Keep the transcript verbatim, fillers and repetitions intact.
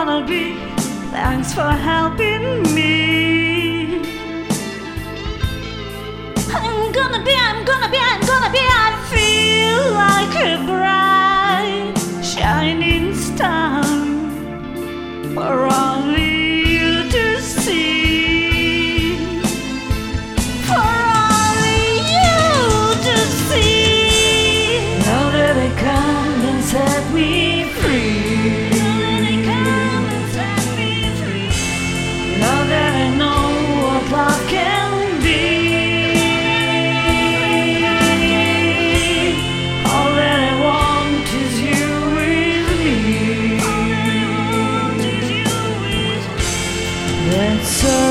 gonna be. Thanks for helping me. I'm gonna be, I'm gonna be, I'm gonna be. I feel like a bright shining star for only you to see. For only you to see. Now that I come and set me free. Now that I know what love can be, all that I want is you with me. That's all.